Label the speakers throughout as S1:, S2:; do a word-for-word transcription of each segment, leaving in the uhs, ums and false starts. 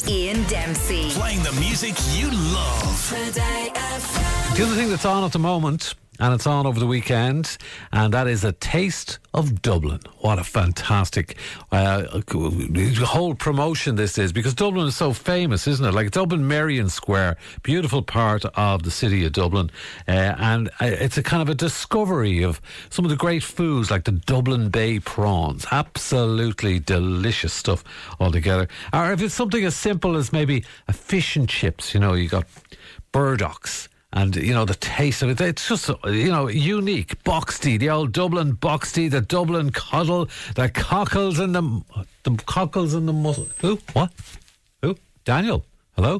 S1: Ian Dempsey.
S2: Playing the music you love.
S1: Today F M.
S3: The other thing that's on at the moment, and it's on over the weekend, and that is A Taste of Dublin. What a fantastic uh, whole promotion this is, because Dublin is so famous, isn't it? Like Dublin Merrion Square, beautiful part of the city of Dublin, uh, and it's a kind of a discovery of some of the great foods like the Dublin Bay prawns. Absolutely delicious stuff altogether. Or if it's something as simple as maybe a fish and chips, you know, you got burdocks. And, you know, the taste of it, it's just, you know, unique. Boxty, the old Dublin boxty, the Dublin coddle, the cockles and the, the cockles and the mussel. Who? What? Who? Daniel? Hello?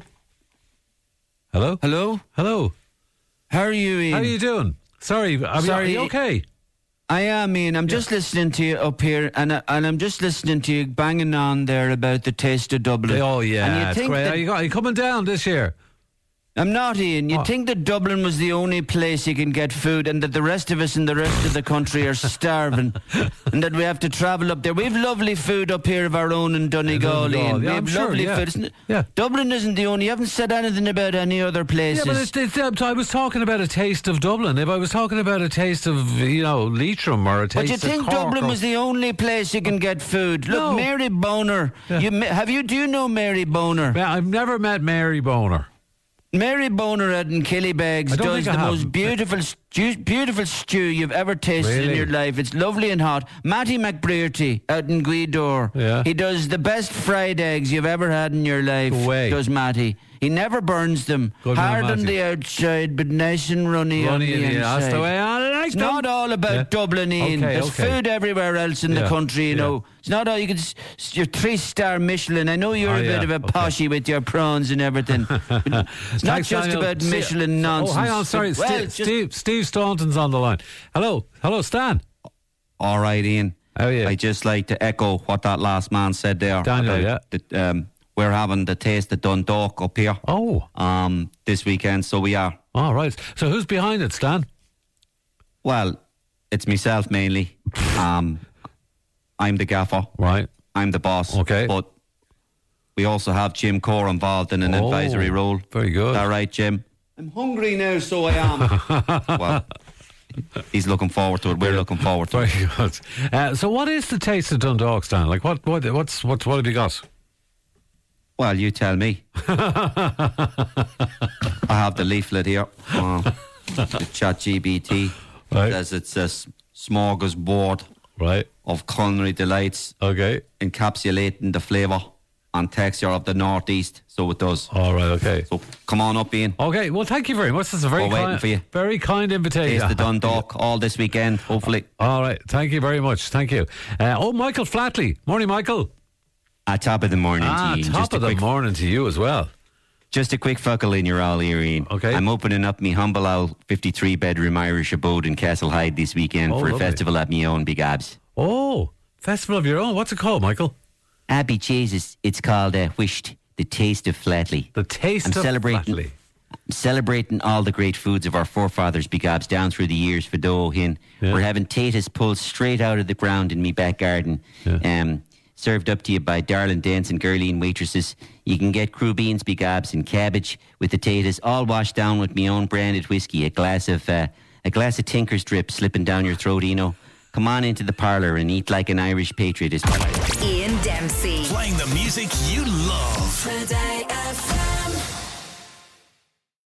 S3: Hello?
S4: Hello?
S3: Hello?
S4: How are you, Ian?
S3: How are you doing? Sorry, are,
S4: Sorry.
S3: are you okay?
S4: I am, Ian. I'm yeah. just listening to you up here, and I, and I'm just listening to you banging on there about the taste of Dublin.
S3: Oh, yeah,
S4: and you
S3: it's
S4: think
S3: great.
S4: that,
S3: Are you, are you coming down this year?
S4: I'm not, Ian. You'd
S3: Oh.
S4: think that Dublin was the only place you can get food, and that the rest of us in the rest of the country are starving, and that we have to travel up there. We have lovely food up here of our own in Donegal,
S3: Donegal.
S4: Ian.
S3: Yeah,
S4: we
S3: I'm
S4: have
S3: sure,
S4: lovely
S3: yeah.
S4: food. Isn't it?
S3: Yeah.
S4: Dublin isn't the only. You haven't said anything about any other places.
S3: Yeah, but it's, it's, uh, I was talking about a taste of Dublin. If I was talking about a taste of, you know, Leitrim or a taste of
S4: But you think
S3: Cork
S4: Dublin
S3: or,
S4: was the only place you can get food? Look,
S3: No.
S4: Mary Boner.
S3: Yeah.
S4: You, have you? Do you know Mary Boner?
S3: Yeah, I've never met Mary Boner.
S4: Mary Boner out in Killybegs
S3: I don't
S4: does
S3: think
S4: the
S3: I
S4: most
S3: have.
S4: beautiful stew, beautiful stew you've ever tasted
S3: Really?
S4: in your life. It's lovely and hot. Matty McBrearty out in Guidor.
S3: Yeah.
S4: He does the best fried eggs you've ever had in your life.
S3: Go away.
S4: Does Matty. He never burns them.
S3: Good man,
S4: Hard on
S3: Matty.
S4: the outside, but nice and runny, on
S3: Runny
S4: the
S3: in the-
S4: inside.
S3: that's the way I like
S4: It's
S3: them.
S4: not all about
S3: Yeah.
S4: Dublin, Ian.
S3: Okay,
S4: There's
S3: okay.
S4: food everywhere else in
S3: Yeah.
S4: the country, you
S3: Yeah.
S4: know. It's not all you can. s- You're three star Michelin. I know you're
S3: Oh,
S4: a bit
S3: yeah,
S4: of a
S3: okay.
S4: poshy with your prawns and everything. But it's not
S3: Thanks,
S4: just
S3: Daniel.
S4: about
S3: See-
S4: Michelin nonsense.
S3: Oh, hang on, sorry.
S4: But, well,
S3: Steve,
S4: it's just-
S3: Steve, Steve Staunton's on the line. Hello. Hello, Stan.
S5: All right, Ian.
S3: How are you?
S5: I just like to echo what that last man said there.
S3: Daniel,
S5: about
S3: yeah.
S5: The, um, we're having the taste of Dundalk up here
S3: Oh,
S5: um, this weekend, so we are.
S3: all right. So who's behind it, Stan?
S5: Well, it's myself mainly. um, I'm the gaffer.
S3: Right.
S5: I'm the boss.
S3: Okay.
S5: But we also have Jim Core involved in an
S3: Oh,
S5: advisory role.
S3: very good.
S5: All right, Jim. I'm hungry now, so I am. Well, he's looking forward to it. We're looking forward to it.
S3: Very good. Uh, so what is the taste of Dundalk, Stan? Like, what, what, what's, what, what have you got?
S5: Well, you tell me. I have the leaflet here. Uh, the chat G B T
S3: Right.
S5: says it's a s- smorgasbord
S3: Right.
S5: of culinary delights
S3: Okay.
S5: encapsulating the flavour and texture of the northeast. So it does.
S3: All right. Okay.
S5: So come on up, Ian.
S3: Okay. Well, thank you very much. That's a very
S5: We're waiting
S3: kind,
S5: for you.
S3: very kind invitation.
S5: Taste the Dundalk all this weekend, hopefully.
S3: All right. Thank you very much. Thank you. Uh, oh, Michael Flatley. Morning, Michael.
S5: At top of the morning
S3: Ah,
S5: to you. Ian.
S3: top
S5: Just a
S3: of the
S5: quick
S3: morning to you as well.
S5: Just a quick fuckle in your all ear, Ian.
S3: Okay.
S5: I'm opening up me humble old fifty-three bedroom Irish abode in Castlehyde this weekend
S3: Oh,
S5: for a
S3: lovely.
S5: festival at me own Big Abs.
S3: Oh, festival of your own. What's it called, Michael?
S5: Abby Jesus, it's called uh, Whisht, the taste of Flatley.
S3: The Taste
S5: I'm
S3: of
S5: celebrating,
S3: Flatley.
S5: I'm celebrating all the great foods of our forefathers, Big Abs, down through the years for Doe Hin.
S3: Yeah.
S5: We're having taters pulled straight out of the ground in me back garden.
S3: Yeah.
S5: Um, served up to you by darling dance and girline waitresses. You can get crew beans, Big Abs, and cabbage with the taters, all washed down with me own branded whiskey, a glass of uh, a glass of Tinker's Drip slipping down your throat, you know. Come on into the parlour and eat like an Irish patriot. Is
S1: Ian Dempsey.
S2: Playing the music you love.
S1: Today